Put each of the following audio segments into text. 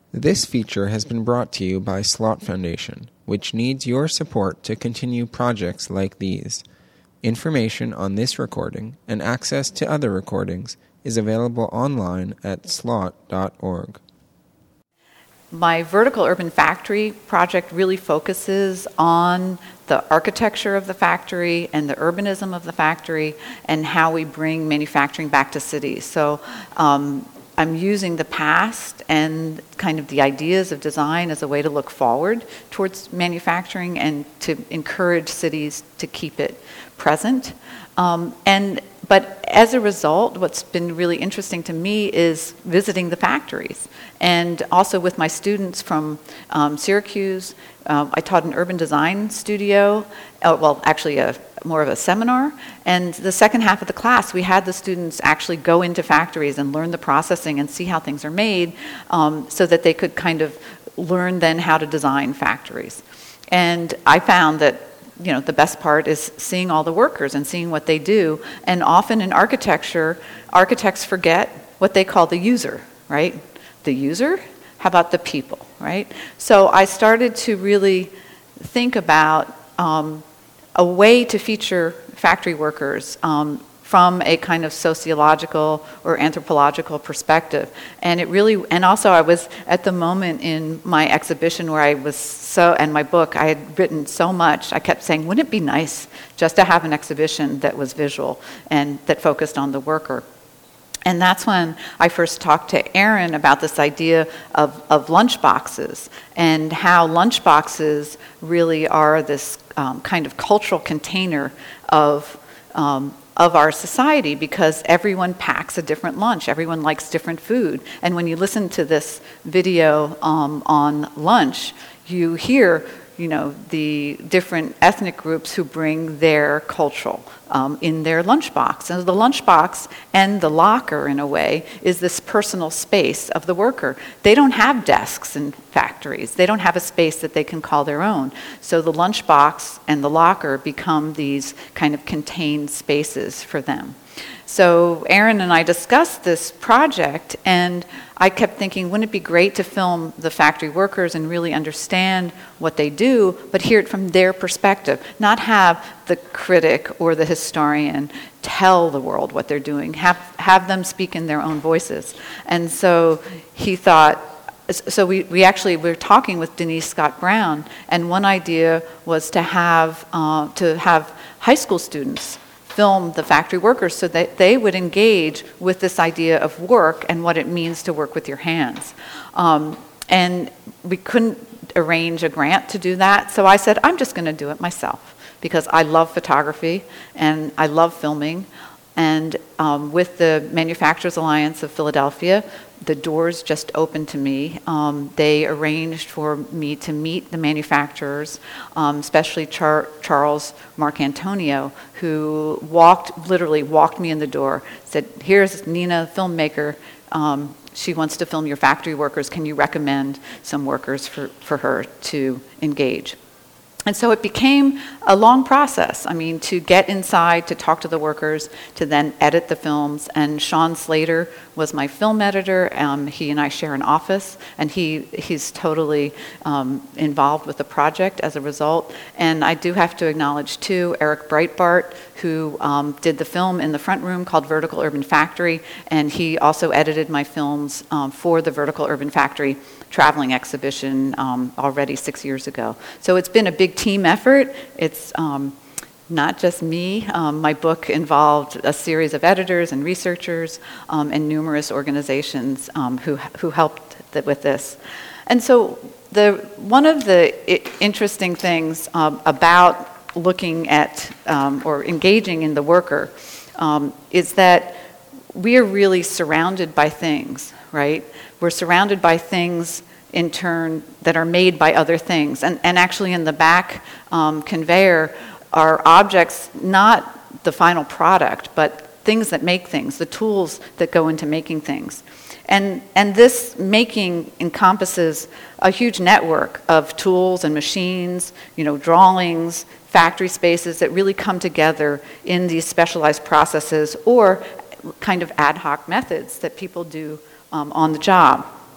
This feature has been brought to you by Slot Foundation, which needs your support to continue projects like these. Information on this recording and access to other recordings is available online at slot.org. My Vertical Urban Factory project really focuses on the architecture of the factory and the urbanism of the factory and how we bring manufacturing back to cities. So I'm using the past and kind of the ideas of design as a way to look forward towards manufacturing and to encourage cities to keep it present. But as a result, what's been really interesting to me is visiting the factories. And also with my students from Syracuse, I taught an urban design studio, more of a seminar. And the second half of the class, we had the students actually go into factories and learn the processing and see how things are made so that they could kind of learn then how to design factories. And I found that the best part is seeing all the workers and seeing what they do. And often in architecture, architects forget what they call the user, right? The user? How about the people, right? So I started to really think about a way to feature factory workers from a kind of sociological or anthropological perspective. And also I was at the moment in my exhibition where and my book, I had written so much, I kept saying, wouldn't it be nice just to have an exhibition that was visual and that focused on the worker? And that's when I first talked to Aaron about this idea of lunch boxes and how lunch boxes really are this kind of cultural container of our society, because everyone packs a different lunch. Everyone likes different food. And when you listen to this video on lunch, you hear the different ethnic groups who bring their cultural in their lunchbox. And the lunchbox and the locker, in a way, is this personal space of the worker. They don't have desks in factories. They don't have a space that they can call their own. So the lunchbox and the locker become these kind of contained spaces for them. So Aaron and I discussed this project, and I kept thinking, wouldn't it be great to film the factory workers and really understand what they do, but hear it from their perspective, not have the critic or the historian tell the world what they're doing, have them speak in their own voices. And so he thought, we're talking with Denise Scott Brown, and one idea was to have high school students film the factory workers so that they would engage with this idea of work and what it means to work with your hands. And we couldn't arrange a grant to do that, so I said, I'm just going to do it myself because I love photography and I love filming. And with the Manufacturers Alliance of Philadelphia, the doors just opened to me. They arranged for me to meet the manufacturers, especially Charles Marcantonio, who literally walked me in the door, said, here's Nina, filmmaker. She wants to film your factory workers. Can you recommend some workers for her to engage? And so it became a long process. I mean, to get inside, to talk to the workers, to then edit the films. And Sean Slater was my film editor. He and I share an office, and he's totally involved with the project as a result. And I do have to acknowledge, too, Eric Breitbart, who did the film in the front room called Vertical Urban Factory, and he also edited my films for the Vertical Urban Factory traveling exhibition already 6 years ago. So it's been a big team effort. It's not just me. My book involved a series of editors and researchers and numerous organizations who helped with this. And so one of the interesting things about looking at or engaging in the worker is that we are really surrounded by things, right? We're surrounded by things in turn that are made by other things. And actually in the back conveyor are objects, not the final product, but things that make things, the tools that go into making things. And this making encompasses a huge network of tools and machines, drawings, factory spaces that really come together in these specialized processes or kind of ad hoc methods that people do on the job.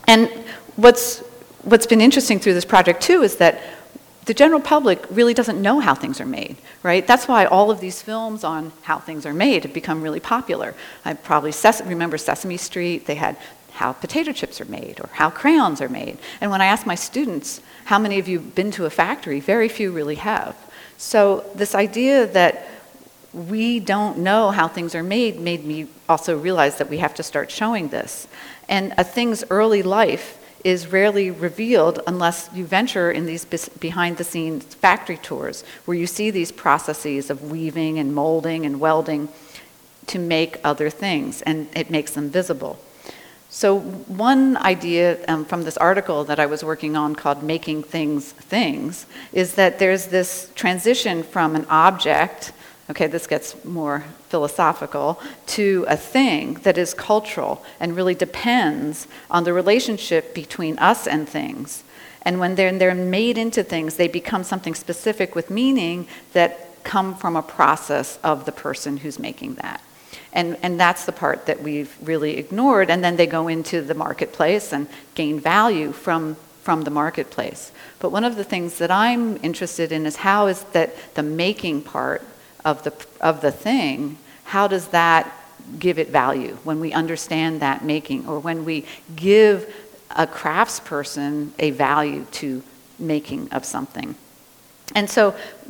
And what's been interesting through this project too is that the general public really doesn't know how things are made, right? That's why all of these films on how things are made have become really popular. I probably remember Sesame Street. They had how potato chips are made or how crayons are made. And when I ask my students, how many of you have been to a factory? Very few really have. So this idea that we don't know how things are made made me also realize that we have to start showing this. And a thing's early life is rarely revealed unless you venture in these behind-the-scenes factory tours where you see these processes of weaving and molding and welding to make other things, and it makes them visible. So one idea from this article that I was working on called Making Things Things is that there's this transition from an object, okay, this gets more philosophical, to a thing that is cultural and really depends on the relationship between us and things. And when they're made into things, they become something specific with meaning that come from a process of the person who's making that. And that's the part that we've really ignored, and then they go into the marketplace and gain value from the marketplace. But one of the things that I'm interested in is how is that the making part of the thing, how does that give it value when we understand that making, or when we give a craftsperson a value to making of something. And so,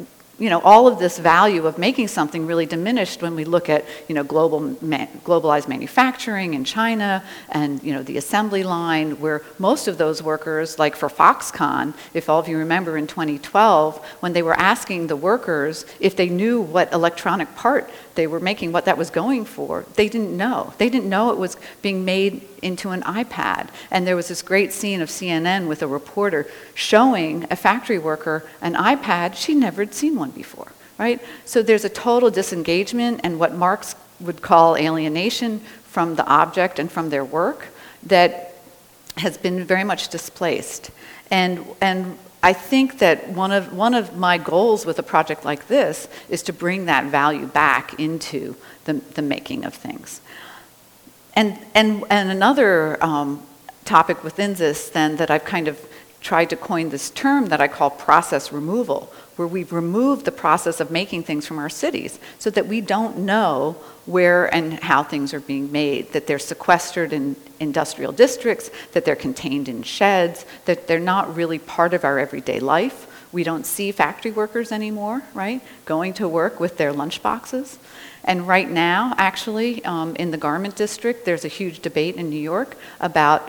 all of this value of making something really diminished when we look at, globalized manufacturing in China and, the assembly line, where most of those workers, like for Foxconn, if all of you remember in 2012, when they were asking the workers if they knew what electronic part they were making, what that was going for, they didn't know. They didn't know it was being made into an iPad. And there was this great scene of CNN with a reporter showing a factory worker an iPad. She'd never seen one before, right? So there's a total disengagement and what Marx would call alienation from the object and from their work that has been very much displaced. And I think that one of my goals with a project like this is to bring that value back into the making of things. And another topic within this then that I've kind of tried to coin this term that I call process removal, where we've removed the process of making things from our cities so that we don't know where and how things are being made, that they're sequestered in industrial districts, that they're contained in sheds, that they're not really part of our everyday life. We don't see factory workers anymore, right, going to work with their lunch boxes. And right now, actually, in the garment district, there's a huge debate in New York about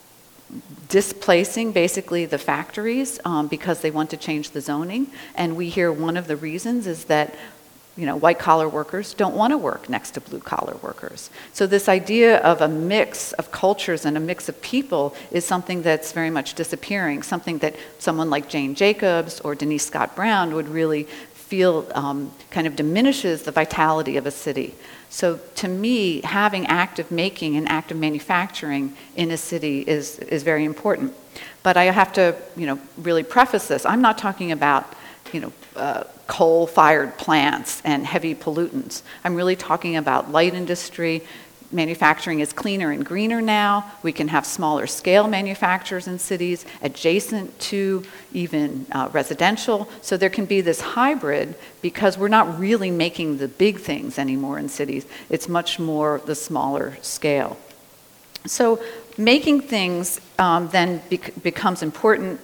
displacing basically the factories because they want to change the zoning. And we hear one of the reasons is that white-collar workers don't want to work next to blue-collar workers. So this idea of a mix of cultures and a mix of people is something that's very much disappearing, something that someone like Jane Jacobs or Denise Scott Brown would really feel kind of diminishes the vitality of a city. So to me, having active making and active manufacturing in a city is very important. But I have to, really preface this. I'm not talking about, coal-fired plants and heavy pollutants. I'm really talking about light industry. Manufacturing is cleaner and greener now. We can have smaller scale manufacturers in cities adjacent to even residential. So there can be this hybrid because we're not really making the big things anymore in cities. It's much more the smaller scale. So making things then becomes important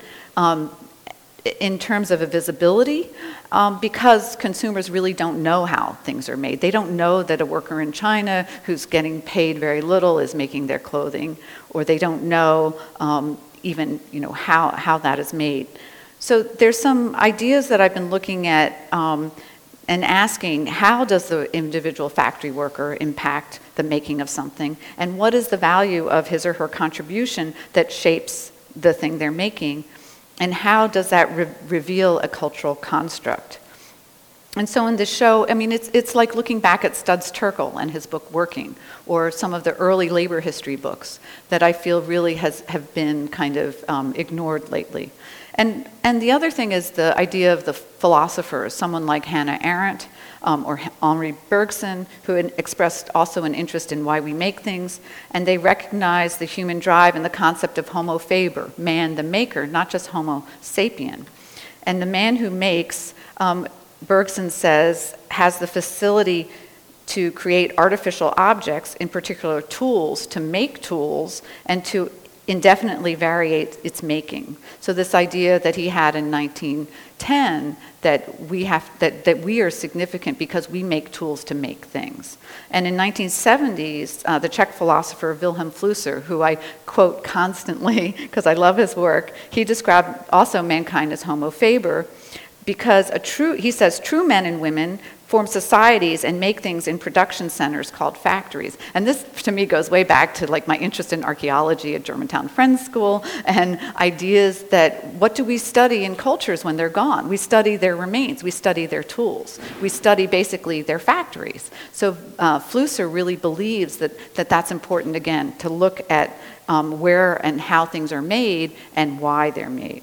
in terms of a visibility, because consumers really don't know how things are made. They don't know that a worker in China who's getting paid very little is making their clothing, or they don't know even how that is made. So there's some ideas that I've been looking at and asking, how does the individual factory worker impact the making of something, and what is the value of his or her contribution that shapes the thing they're making? And how does that reveal a cultural construct? And so in this show, I mean, it's like looking back at Studs Terkel and his book Working, or some of the early labor history books that I feel really have been kind of ignored lately. And the other thing is the idea of the philosophers, someone like Hannah Arendt or Henri Bergson, who expressed also an interest in why we make things, and they recognize the human drive and the concept of homo faber, man the maker, not just homo sapien. And the man who makes, Bergson says, has the facility to create artificial objects, in particular tools, to make tools, and to indefinitely variate its making. So this idea that he had in 1910 that we are significant because we make tools to make things. And in 1970s, the Czech philosopher Wilhelm Flusser, who I quote constantly because I love his work, he described also mankind as homo faber, because he says true men and women form societies and make things in production centers called factories. And this, to me, goes way back to like my interest in archaeology at Germantown Friends School and ideas that what do we study in cultures when they're gone? We study their remains, we study their tools, we study basically their factories. So Flusser really believes that that's important, again, to look at where and how things are made and why they're made.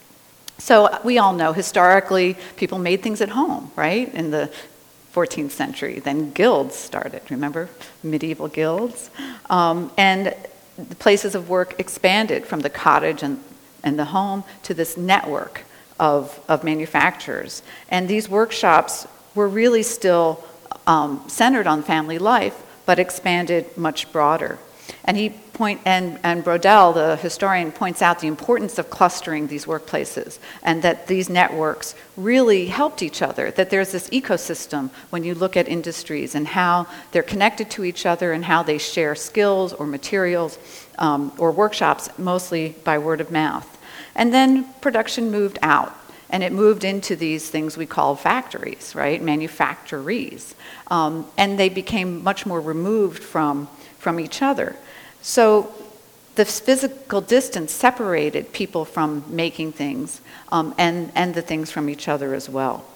So we all know historically people made things at home, right? In the 14th century. Then guilds started, remember? Medieval guilds. And the places of work expanded from the cottage and the home to this network of manufacturers. And these workshops were really still centered on family life, but expanded much broader. And and Brodel, the historian, points out the importance of clustering these workplaces and that these networks really helped each other, that there's this ecosystem when you look at industries and how they're connected to each other and how they share skills or materials or workshops, mostly by word of mouth. And then production moved out. And it moved into these things we call factories, right? Manufactories. And they became much more removed from each other. So the physical distance separated people from making things and the things from each other as well.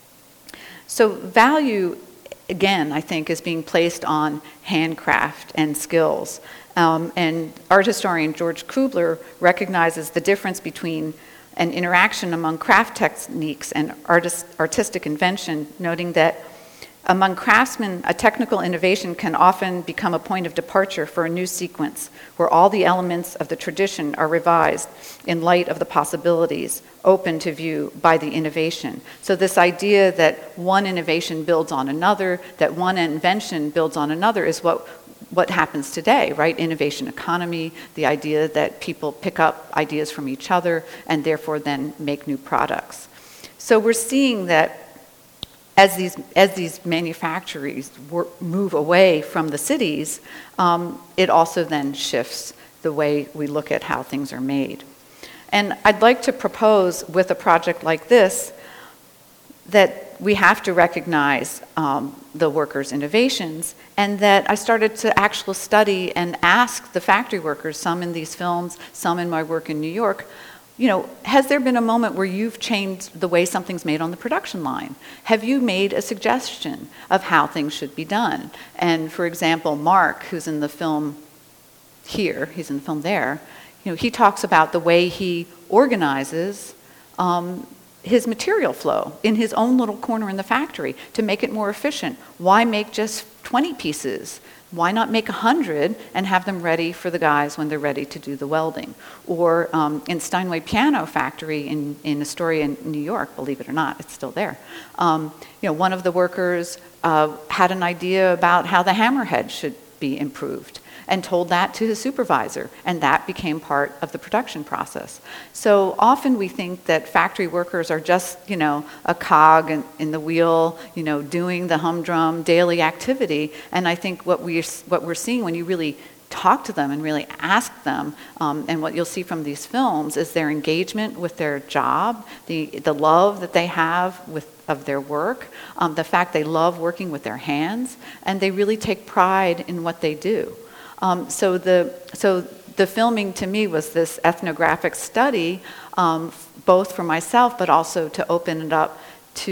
So value, again, I think, is being placed on handcraft and skills. And art historian George Kubler recognizes the difference between an interaction among craft techniques and artistic invention, noting that among craftsmen, a technical innovation can often become a point of departure for a new sequence, where all the elements of the tradition are revised in light of the possibilities open to view by the innovation. So this idea that one innovation builds on another, that one invention builds on another, is what happens today, right? Innovation economy, the idea that people pick up ideas from each other and therefore then make new products. So we're seeing that as these manufactories move away from the cities, it also then shifts the way we look at how things are made. And I'd like to propose with a project like this that we have to recognize the workers' innovations, and that I started to actually study and ask the factory workers, some in these films, some in my work in New York, has there been a moment where you've changed the way something's made on the production line? Have you made a suggestion of how things should be done? And for example, Mark, who's in the film here, he's in the film there, he talks about the way he organizes his material flow in his own little corner in the factory to make it more efficient. Why make just 20 pieces? Why not make 100 and have them ready for the guys when they're ready to do the welding? Or in Steinway Piano Factory in Astoria, New York, believe it or not, it's still there. One of the workers had an idea about how the hammerhead should be improved and told that to his supervisor, and that became part of the production process. So often we think that factory workers are just, a cog in the wheel, doing the humdrum daily activity. And I think what we're seeing when you really talk to them and really ask them, and what you'll see from these films is their engagement with their job, the love that they have of their work, the fact they love working with their hands, and they really take pride in what they do. So the filming to me was this ethnographic study, both for myself, but also to open it up to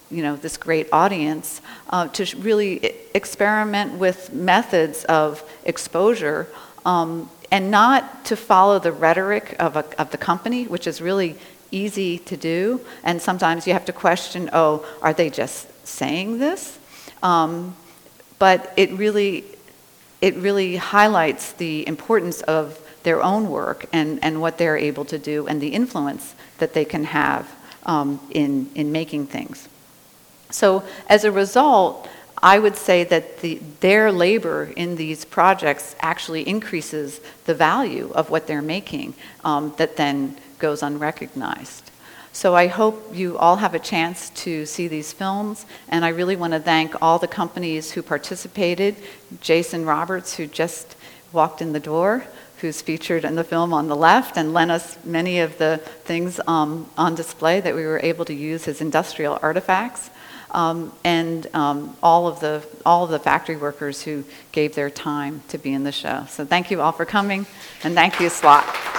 this great audience to really experiment with methods of exposure, and not to follow the rhetoric of the company, which is really easy to do. And sometimes you have to question, oh, are they just saying this? But it really highlights the importance of their own work and what they're able to do and the influence that they can have in making things. So as a result, I would say that their labor in these projects actually increases the value of what they're making, that then goes unrecognized. So I hope you all have a chance to see these films, and I really want to thank all the companies who participated. Jason Roberts, who just walked in the door, who's featured in the film on the left and lent us many of the things on display that we were able to use as industrial artifacts. And all of the factory workers who gave their time to be in the show. So thank you all for coming, and thank you, SLOT.